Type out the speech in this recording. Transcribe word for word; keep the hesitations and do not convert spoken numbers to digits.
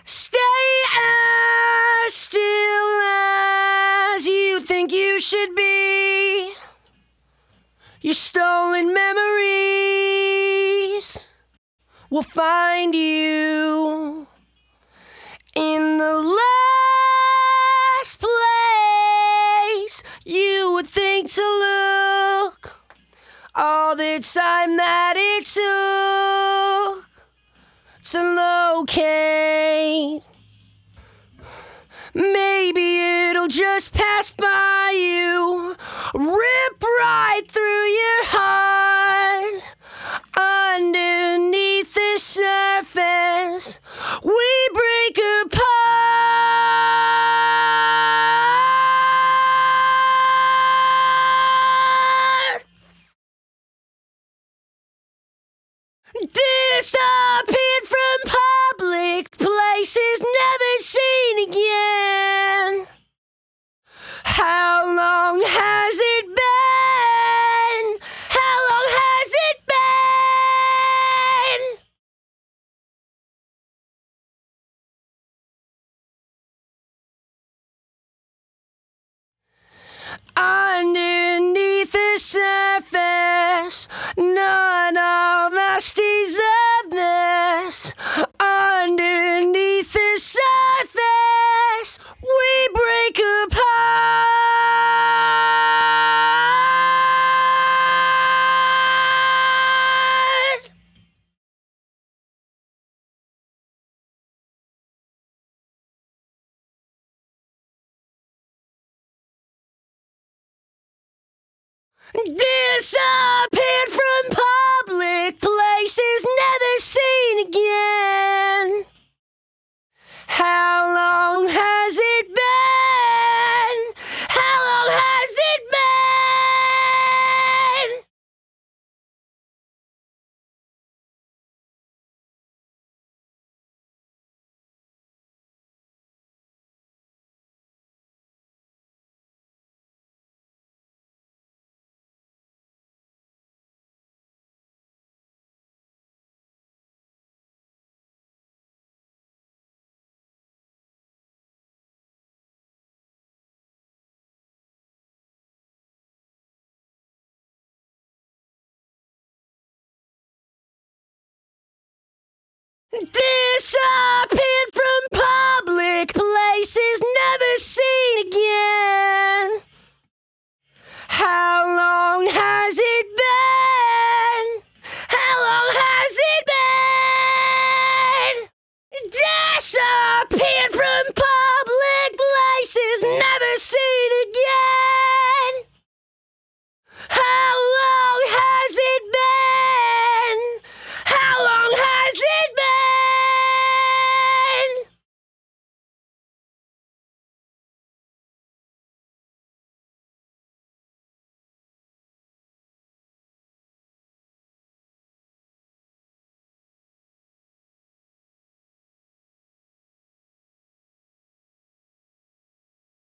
Stay as still as you think you should be. Your stolen memories will find you in the last place you would think to look. All the time that it took to locate. Maybe it'll just pass by you, rip right through your heart. Underneath the surface, we break apart. Disappeared from public places, never seen again. How long has it been? How long has it been? Underneath the surface, none of us deserve this. Underneath the surface, we break apart. Disappeared from public places, never seen again. How long has it been? How long has it been? Disappeared from public places, never seen again. How long has it been? How long has it been? Disappeared